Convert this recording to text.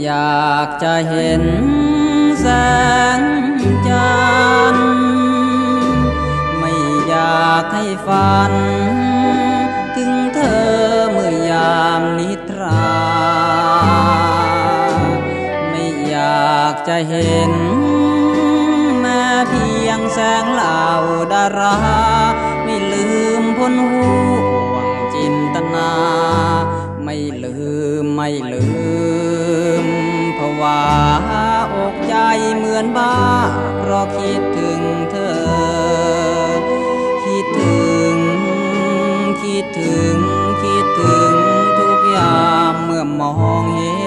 อยากจะเห็นแสงจันทร์ไม่อยากให้ฝันถึงเธอเมื่อยามนิทราไม่อยากจะเห็นแม้เพียงแสงเหล่าดาราไม่ลืมพ้นห่วงจินตนาไม่ลืมภาวะอกใจเหมือนบ้าเพราะคิดถึงเธอคิดถึงทุกยามเมื่อมองเห็น